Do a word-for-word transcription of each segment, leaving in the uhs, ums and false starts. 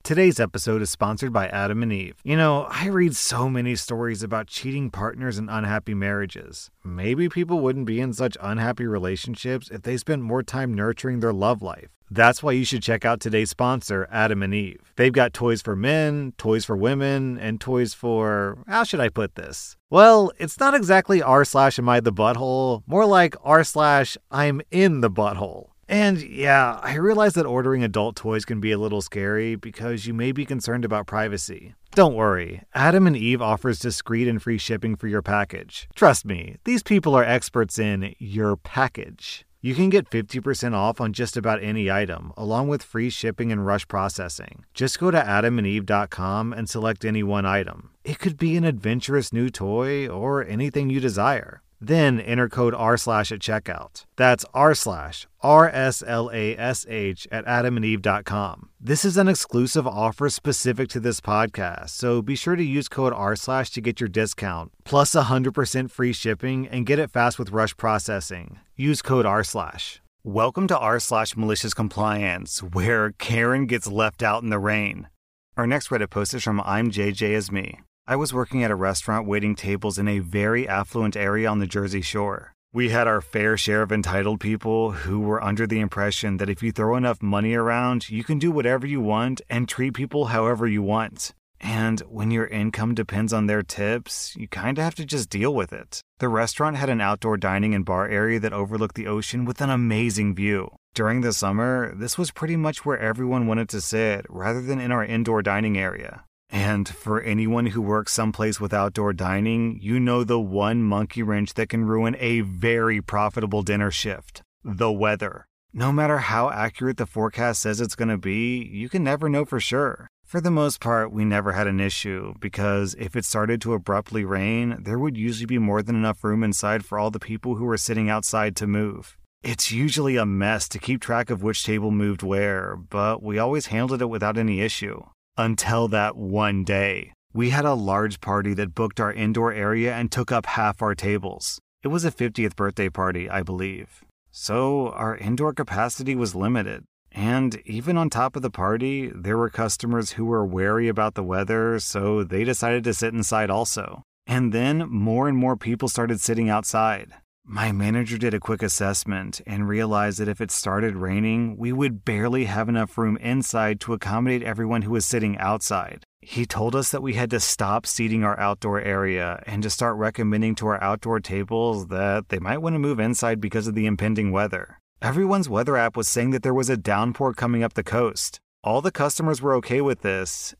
Today's episode is sponsored by Adam and Eve. You know, I read so many stories about cheating partners and unhappy marriages. Maybe people wouldn't be in such unhappy relationships if they spent more time nurturing their love life. That's why you should check out today's sponsor, Adam and Eve. They've got toys for men, toys for women, and toys for... how should I put this? Well, it's not exactly r slash am I the butthole, more like r slash I'm in the butthole. And yeah, I realize that ordering adult toys can be a little scary because you may be concerned about privacy. Don't worry, Adam and Eve offers discreet and free shipping for your package. Trust me, these people are experts in your package. You can get fifty percent off on just about any item, along with free shipping and rush processing. Just go to adam and eve dot com and select any one item. It could be an adventurous new toy or anything you desire. Then enter code R slash at checkout. That's R slash R S L A S H at adam and eve dot com. This is an exclusive offer specific to this podcast, so be sure to use code R slash to get your discount, plus one hundred percent free shipping, and get it fast with rush processing. Use code R slash. Welcome to R slash malicious compliance, where Karen gets left out in the rain. Our next Reddit post is from I'm J J as me. I was working at a restaurant waiting tables in a very affluent area on the Jersey Shore. We had our fair share of entitled people who were under the impression that if you throw enough money around, you can do whatever you want and treat people however you want. And when your income depends on their tips, you kind of have to just deal with it. The restaurant had an outdoor dining and bar area that overlooked the ocean with an amazing view. During the summer, this was pretty much where everyone wanted to sit, rather than in our indoor dining area. And for anyone who works someplace with outdoor dining, you know the one monkey wrench that can ruin a very profitable dinner shift: the weather. No matter how accurate the forecast says it's going to be, you can never know for sure. For the most part, we never had an issue, because if it started to abruptly rain, there would usually be more than enough room inside for all the people who were sitting outside to move. It's usually a mess to keep track of which table moved where, but we always handled it without any issue. Until that one day. We had a large party that booked our indoor area and took up half our tables. It was a fiftieth birthday party, I believe. So our indoor capacity was limited. And even on top of the party, there were customers who were wary about the weather, so they decided to sit inside also. And then more and more people started sitting outside. My manager did a quick assessment and realized that if it started raining, we would barely have enough room inside to accommodate everyone who was sitting outside. He told us that we had to stop seating our outdoor area and to start recommending to our outdoor tables that they might want to move inside because of the impending weather. Everyone's weather app was saying that there was a downpour coming up the coast. All the customers were okay with this,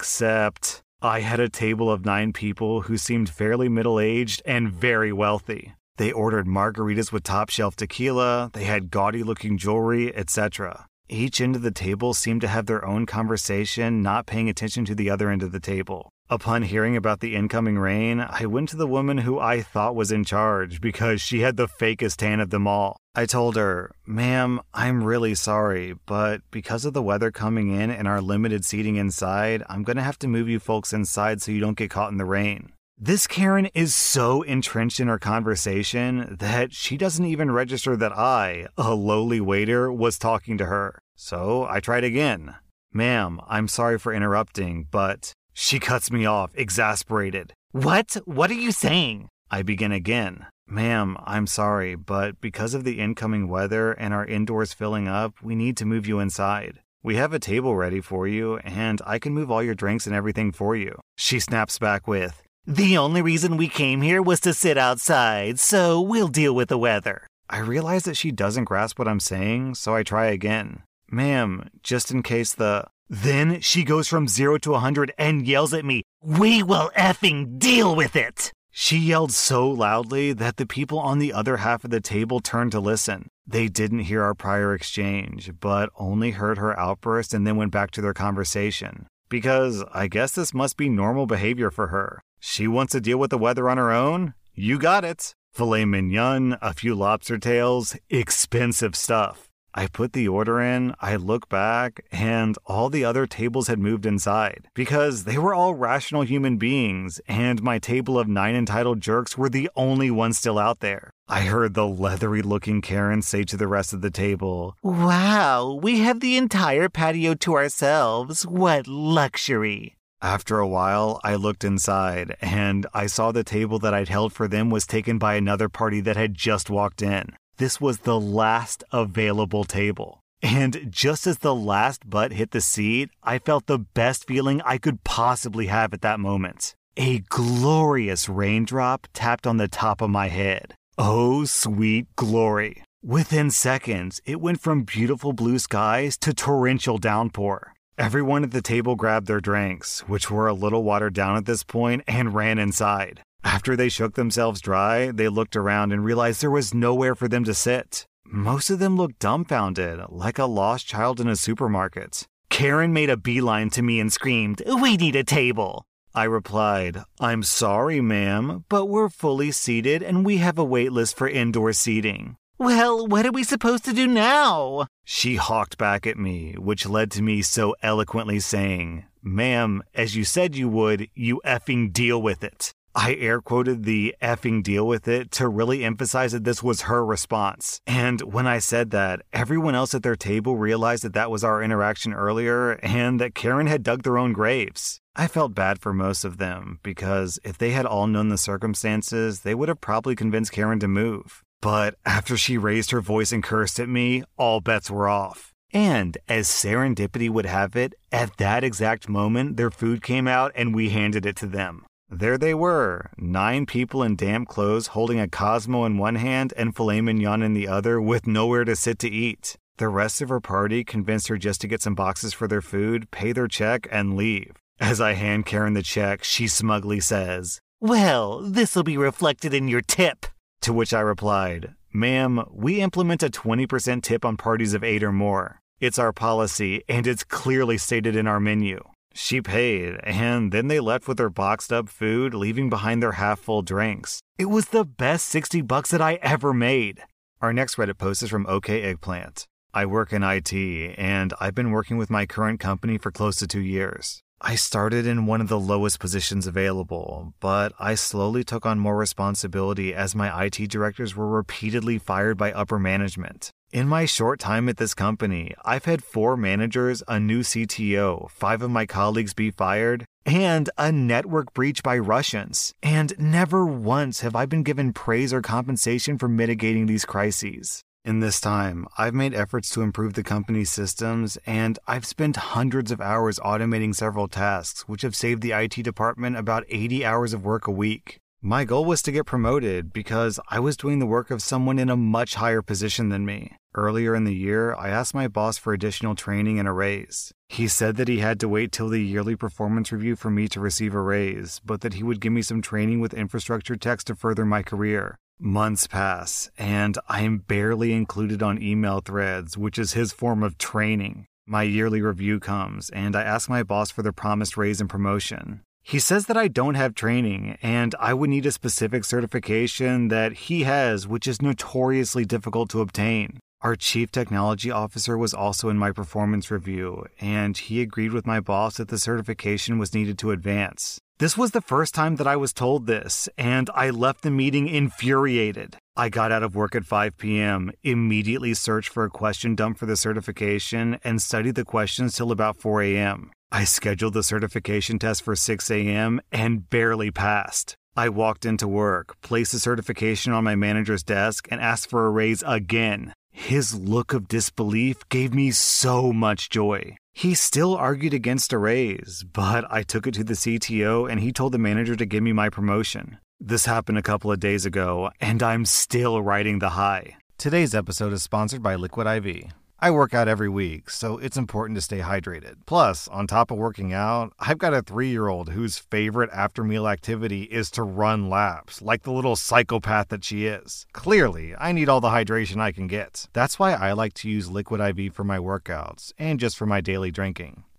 except I had a table of nine people who seemed fairly middle-aged and very wealthy. They ordered margaritas with top-shelf tequila, they had gaudy-looking jewelry, et cetera. Each end of the table seemed to have their own conversation, not paying attention to the other end of the table. Upon hearing about the incoming rain, I went to the woman who I thought was in charge because she had the fakest tan of them all. I told her, "Ma'am, I'm really sorry, but because of the weather coming in and our limited seating inside, I'm going to have to move you folks inside so you don't get caught in the rain." This Karen is so entrenched in her conversation that she doesn't even register that I, a lowly waiter, was talking to her. So I tried again. "Ma'am, I'm sorry for interrupting, but..." She cuts me off, exasperated. "What? What are you saying?" I begin again. "Ma'am, I'm sorry, but because of the incoming weather and our indoors filling up, we need to move you inside. We have a table ready for you, and I can move all your drinks and everything for you." She snaps back with, "The only reason we came here was to sit outside, so we'll deal with the weather." I realize that she doesn't grasp what I'm saying, so I try again. "Ma'am, just in case the..." Then she goes from zero to a hundred and yells at me, "We will effing deal with it!" She yelled so loudly that the people on the other half of the table turned to listen. They didn't hear our prior exchange, but only heard her outburst and then went back to their conversation. Because I guess this must be normal behavior for her. She wants to deal with the weather on her own? You got it. Filet mignon, a few lobster tails, expensive stuff. I put the order in, I look back, and all the other tables had moved inside because they were all rational human beings, and my table of nine entitled jerks were the only ones still out there. I heard the leathery-looking Karen say to the rest of the table, "Wow, we have the entire patio to ourselves. What luxury." After a while, I looked inside, and I saw the table that I'd held for them was taken by another party that had just walked in. This was the last available table. And just as the last butt hit the seat, I felt the best feeling I could possibly have at that moment. A glorious raindrop tapped on the top of my head. Oh, sweet glory. Within seconds, it went from beautiful blue skies to torrential downpour. Everyone at the table grabbed their drinks, which were a little watered down at this point, and ran inside. After they shook themselves dry, they looked around and realized there was nowhere for them to sit. Most of them looked dumbfounded, like a lost child in a supermarket. Karen made a beeline to me and screamed, "We need a table." I replied, "I'm sorry, ma'am, but we're fully seated and we have a wait list for indoor seating." "Well, what are we supposed to do now?" She hawked back at me, which led to me so eloquently saying, "Ma'am, as you said you would, you effing deal with it." I air quoted the effing deal with it to really emphasize that this was her response. And when I said that, everyone else at their table realized that that was our interaction earlier and that Karen had dug their own graves. I felt bad for most of them because if they had all known the circumstances, they would have probably convinced Karen to move. But after she raised her voice and cursed at me, all bets were off. And as serendipity would have it, at that exact moment, their food came out and we handed it to them. There they were, nine people in damp clothes holding a Cosmo in one hand and filet mignon in the other with nowhere to sit to eat. The rest of her party convinced her just to get some boxes for their food, pay their check, and leave. As I hand Karen the check, she smugly says, "Well, this'll be reflected in your tip." To which I replied, "Ma'am, we implement a twenty percent tip on parties of eight or more. It's our policy, and it's clearly stated in our menu." She paid, and then they left with their boxed up food, leaving behind their half-full drinks. It was the best sixty bucks that I ever made. Our next Reddit post is from OK Eggplant. I work in I T, and I've been working with my current company for close to two years. I started in one of the lowest positions available, but I slowly took on more responsibility as my I T directors were repeatedly fired by upper management. In my short time at this company, I've had four managers, a new C T O, five of my colleagues be fired, and a network breach by Russians. And never once have I been given praise or compensation for mitigating these crises. In this time, I've made efforts to improve the company's systems, and I've spent hundreds of hours automating several tasks, which have saved the I T department about eighty hours of work a week. My goal was to get promoted because I was doing the work of someone in a much higher position than me. Earlier in the year, I asked my boss for additional training and a raise. He said that he had to wait till the yearly performance review for me to receive a raise, but that he would give me some training with infrastructure techs to further my career. Months pass, and I am barely included on email threads, which is his form of training. My yearly review comes, and I ask my boss for the promised raise and promotion. He says that I don't have training, and I would need a specific certification that he has, which is notoriously difficult to obtain. Our chief technology officer was also in my performance review, and he agreed with my boss that the certification was needed to advance. This was the first time that I was told this, and I left the meeting infuriated. I got out of work at five p.m., immediately searched for a question dump for the certification, and studied the questions till about four a.m. I scheduled the certification test for six a.m. and barely passed. I walked into work, placed the certification on my manager's desk, and asked for a raise again. His look of disbelief gave me so much joy. He still argued against a raise, but I took it to the C T O and he told the manager to give me my promotion. This happened a couple of days ago, and I'm still riding the high. Today's episode is sponsored by Liquid I V. I work out every week, so it's important to stay hydrated. Plus, on top of working out, I've got a three-year-old whose favorite after-meal activity is to run laps, like the little psychopath that she is. Clearly, I need all the hydration I can get. That's why I like to use Liquid I V for my workouts, and just for my daily drinking.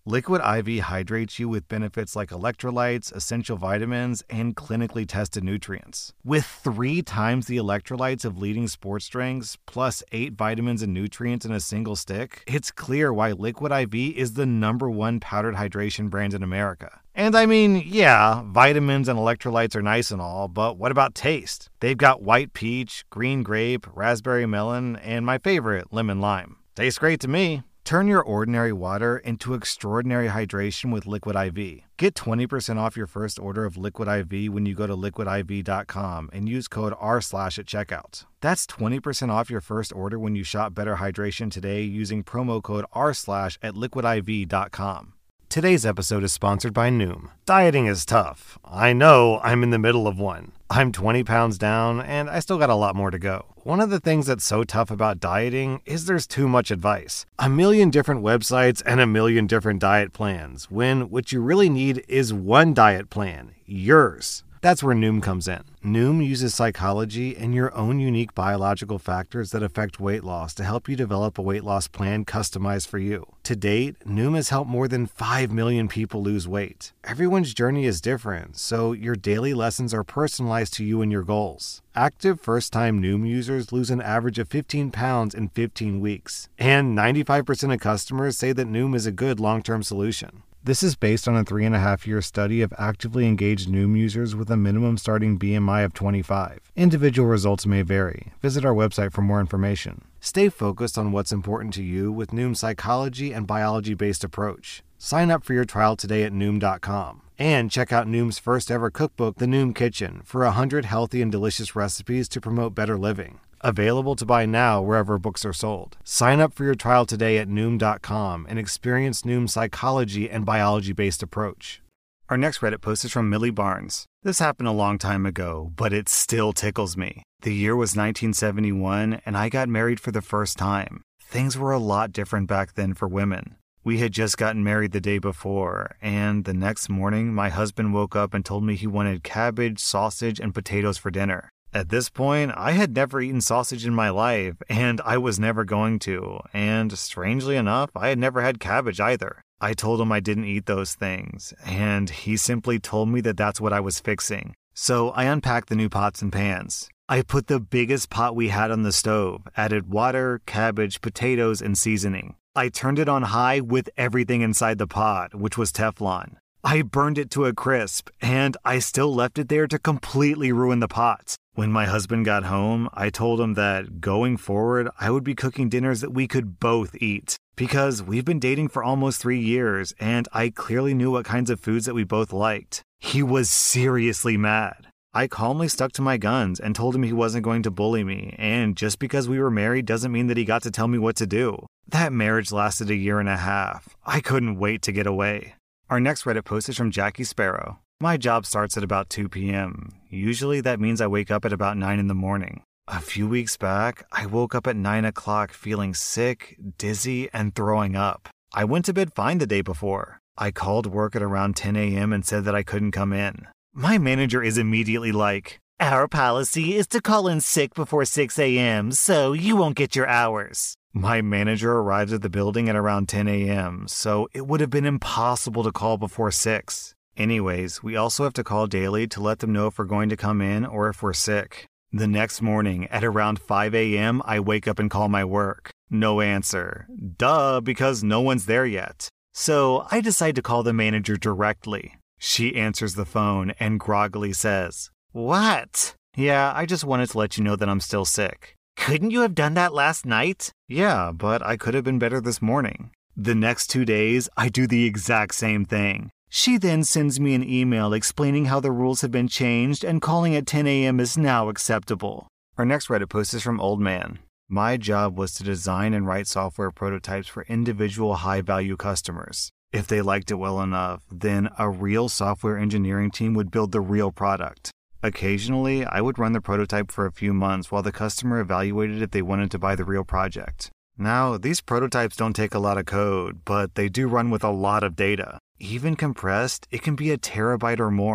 Liquid I V hydrates you with benefits like electrolytes, essential vitamins, and clinically tested nutrients. With three times the electrolytes of leading sports drinks, plus eight vitamins and nutrients in a single stick, it's clear why Liquid I V is the number one powdered hydration brand in America. And I mean, yeah, vitamins and electrolytes are nice and all, but what about taste? They've got white peach, green grape, raspberry melon, and my favorite, lemon lime. Tastes great to me. Turn your ordinary water into extraordinary hydration with Liquid I V. Get twenty percent off your first order of Liquid I V when you go to liquid I V dot com and use code R slash at checkout. That's twenty percent off your first order when you shop Better Hydration today using promo code R slash at liquid I V dot com. Today's episode is sponsored by Noom. Dieting is tough. I know, I'm in the middle of one. I'm twenty pounds down, and I still got a lot more to go. One of the things that's so tough about dieting is there's too much advice. A million different websites and a million different diet plans, when what you really need is one diet plan, yours. That's where Noom comes in. Noom uses psychology and your own unique biological factors that affect weight loss to help you develop a weight loss plan customized for you. To date, Noom has helped more than five million people lose weight. Everyone's journey is different, so your daily lessons are personalized to you and your goals. Active first-time Noom users lose an average of fifteen pounds in fifteen weeks. And ninety-five percent of customers say that Noom is a good long-term solution. This is based on a three and a half year study of actively engaged Noom users with a minimum starting B M I of twenty-five. Individual results may vary. Visit our website for more information. Stay focused on what's important to you with Noom's psychology and biology-based approach. Sign up for your trial today at Noom dot com. And check out Noom's first ever cookbook, The Noom Kitchen, for one hundred healthy and delicious recipes to promote better living. Available to buy now wherever books are sold. Sign up for your trial today at Noom dot com and experience Noom's psychology and biology-based approach. Our next Reddit post is from Millie Barnes. This happened a long time ago, but it still tickles me. The year was nineteen seventy-one, and I got married for the first time. Things were a lot different back then for women. We had just gotten married the day before, and the next morning, my husband woke up and told me he wanted cabbage, sausage, and potatoes for dinner. At this point, I had never eaten sausage in my life, and I was never going to, and strangely enough, I had never had cabbage either. I told him I didn't eat those things, and he simply told me that that's what I was fixing. So I unpacked the new pots and pans. I put the biggest pot we had on the stove, added water, cabbage, potatoes, and seasoning. I turned it on high with everything inside the pot, which was Teflon. I burned it to a crisp, and I still left it there to completely ruin the pot. When my husband got home, I told him that going forward, I would be cooking dinners that we could both eat. Because we've been dating for almost three years, and I clearly knew what kinds of foods that we both liked. He was seriously mad. I calmly stuck to my guns and told him he wasn't going to bully me, and just because we were married doesn't mean that he got to tell me what to do. That marriage lasted a year and a half. I couldn't wait to get away. Our next Reddit post is from Jackie Sparrow. My job starts at about two p.m. Usually that means I wake up at about nine in the morning. A few weeks back, I woke up at nine o'clock feeling sick, dizzy, and throwing up. I went to bed fine the day before. I called work at around ten a.m. and said that I couldn't come in. My manager is immediately like, "Our policy is to call in sick before six a.m., so you won't get your hours." My manager arrived at the building at around ten a.m., so it would have been impossible to call before six. Anyways, we also have to call daily to let them know if we're going to come in or if we're sick. The next morning, at around five a.m., I wake up and call my work. No answer. Duh, because no one's there yet. So I decide to call the manager directly. She answers the phone and groggily says, "What?" "Yeah, I just wanted to let you know that I'm still sick." "Couldn't you have done that last night?" "Yeah, but I could have been better this morning." The next two days, I do the exact same thing. She then sends me an email explaining how the rules have been changed and calling at ten a.m. is now acceptable. Our next Reddit post is from Old Man. My job was to design and write software prototypes for individual high-value customers. If they liked it well enough, then a real software engineering team would build the real product. Occasionally, I would run the prototype for a few months while the customer evaluated if they wanted to buy the real project. Now, these prototypes don't take a lot of code, but they do run with a lot of data. Even compressed, it can be a terabyte or more.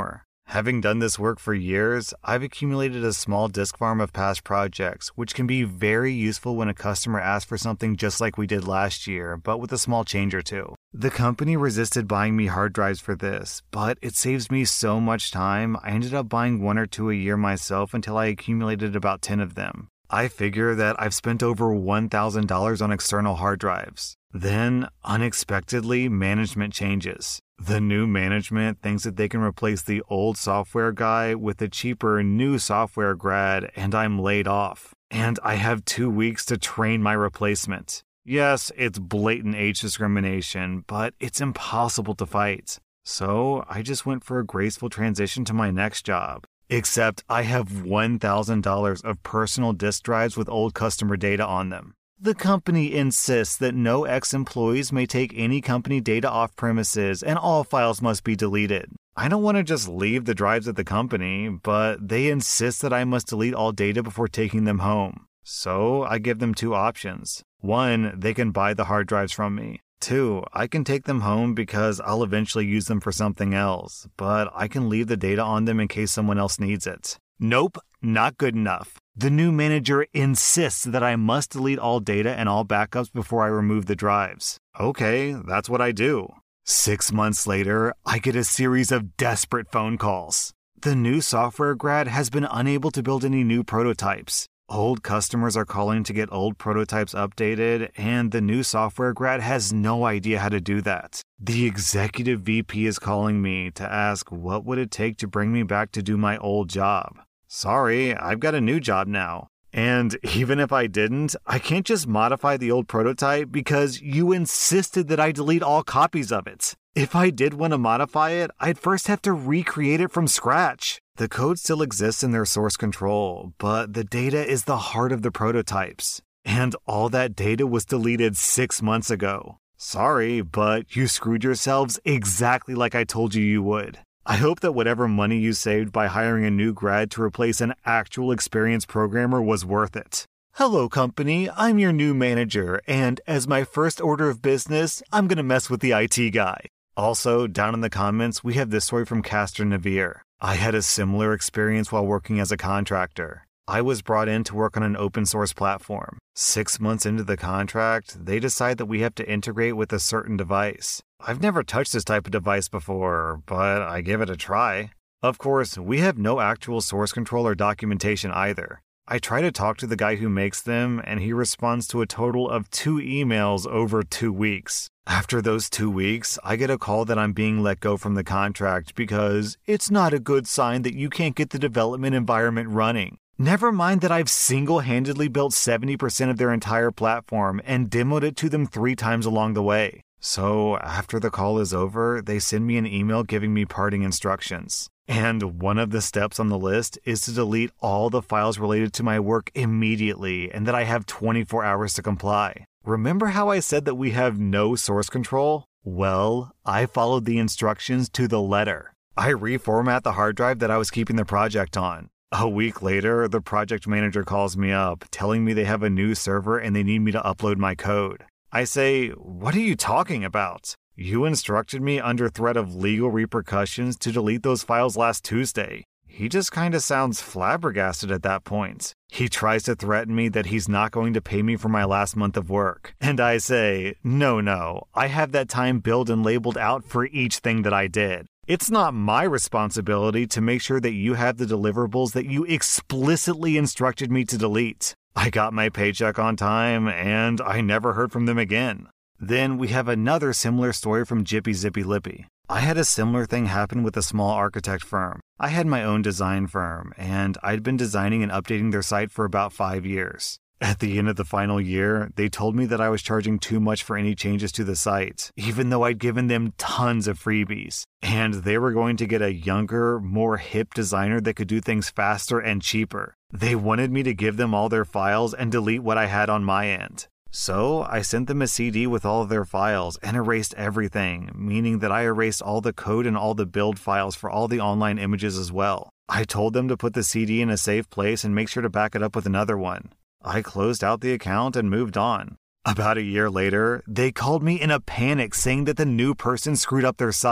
Having done this work for years, I've accumulated a small disk farm of past projects, which can be very useful when a customer asks for something just like we did last year, but with a small change or two. The company resisted buying me hard drives for this, but it saves me so much time, I ended up buying one or two a year myself until I accumulated about ten of them. I figure that I've spent over one thousand dollars on external hard drives. Then, unexpectedly, management changes. The new management thinks that they can replace the old software guy with a cheaper new software grad, and I'm laid off. And I have two weeks to train my replacement. Yes, it's blatant age discrimination, but it's impossible to fight. So I just went for a graceful transition to my next job. Except I have one thousand dollars of personal disk drives with old customer data on them. The company insists that no ex-employees may take any company data off premises and all files must be deleted. I don't want to just leave the drives at the company, but they insist that I must delete all data before taking them home. So I give them two options. One, they can buy the hard drives from me. Two, I can take them home because I'll eventually use them for something else, but I can leave the data on them in case someone else needs it. Nope, not good enough. The new manager insists that I must delete all data and all backups before I remove the drives. Okay, that's what I do. Six months later, I get a series of desperate phone calls. The new software grad has been unable to build any new prototypes. Old customers are calling to get old prototypes updated, and the new software grad has no idea how to do that. The executive V P is calling me to ask what would it take to bring me back to do my old job. Sorry, I've got a new job now. And even if I didn't, I can't just modify the old prototype because you insisted that I delete all copies of it. If I did want to modify it, I'd first have to recreate it from scratch. The code still exists in their source control, but the data is the heart of the prototypes. And all that data was deleted six months ago. Sorry, but you screwed yourselves exactly like I told you you would. I hope that whatever money you saved by hiring a new grad to replace an actual experienced programmer was worth it. Hello, company. I'm your new manager, and as my first order of business, I'm gonna mess with the I T guy. Also, down in the comments, we have this story from Castor Navier. I had a similar experience while working as a contractor. I was brought in to work on an open source platform. Six months into the contract, they decide that we have to integrate with a certain device. I've never touched this type of device before, but I give it a try. Of course, we have no actual source control or documentation either. I try to talk to the guy who makes them, and he responds to a total of two emails over two weeks. After those two weeks, I get a call that I'm being let go from the contract because it's not a good sign that you can't get the development environment running. Never mind that I've single-handedly built seventy percent of their entire platform and demoed it to them three times along the way. So after the call is over, they send me an email giving me parting instructions. And one of the steps on the list is to delete all the files related to my work immediately and that I have twenty-four hours to comply. Remember how I said that we have no source control? Well, I followed the instructions to the letter. I reformat the hard drive that I was keeping the project on. A week later, the project manager calls me up, telling me they have a new server and they need me to upload my code. I say, "What are you talking about? You instructed me under threat of legal repercussions to delete those files last Tuesday." He just kind of sounds flabbergasted at that point. He tries to threaten me that he's not going to pay me for my last month of work. And I say, no, no, I have that time billed and labeled out for each thing that I did. It's not my responsibility to make sure that you have the deliverables that you explicitly instructed me to delete. I got my paycheck on time, and I never heard from them again. Then we have another similar story from Jippy Zippy Lippy. I had a similar thing happen with a small architect firm. I had my own design firm, and I'd been designing and updating their site for about five years. At the end of the final year, they told me that I was charging too much for any changes to the site, even though I'd given them tons of freebies. And they were going to get a younger, more hip designer that could do things faster and cheaper. They wanted me to give them all their files and delete what I had on my end. So I sent them a C D with all of their files and erased everything, meaning that I erased all the code and all the build files for all the online images as well. I told them to put the C D in a safe place and make sure to back it up with another one. I closed out the account and moved on. About a year later, they called me in a panic saying that the new person screwed up their site.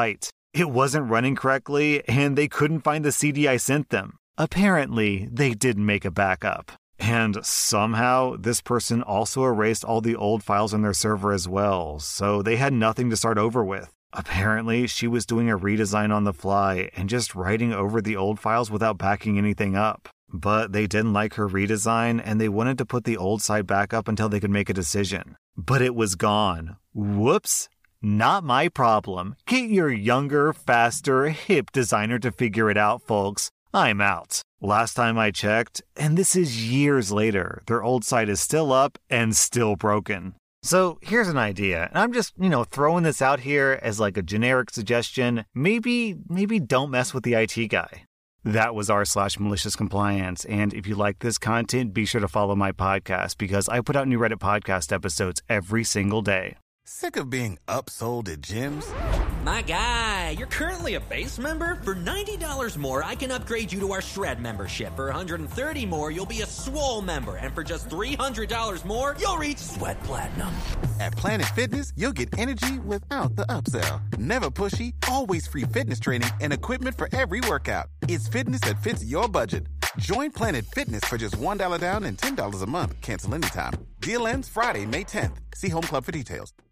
It wasn't running correctly, and they couldn't find the C D I sent them. Apparently, they didn't make a backup. And somehow, this person also erased all the old files on their server as well, so they had nothing to start over with. Apparently, she was doing a redesign on the fly and just writing over the old files without backing anything up. But they didn't like her redesign, and they wanted to put the old site back up until they could make a decision. But it was gone. Whoops. Not my problem. Get your younger, faster, hip designer to figure it out, folks. I'm out. Last time I checked, and this is years later, their old site is still up and still broken. So here's an idea, and I'm just, you know, throwing this out here as like a generic suggestion. Maybe, maybe don't mess with the I T guy. That was r slash malicious compliance, and if you like this content, be sure to follow my podcast because I put out new Reddit podcast episodes every single day. Sick of being upsold at gyms? My guy, you're currently a base member? For ninety dollars more, I can upgrade you to our Shred membership. For one hundred thirty dollars more, you'll be a Swole member. And for just three hundred dollars more, you'll reach Sweat Platinum. At Planet Fitness, you'll get energy without the upsell. Never pushy, always free fitness training and equipment for every workout. It's fitness that fits your budget. Join Planet Fitness for just one dollar down and ten dollars a month. Cancel anytime. Deal ends Friday, May tenth. See Home Club for details.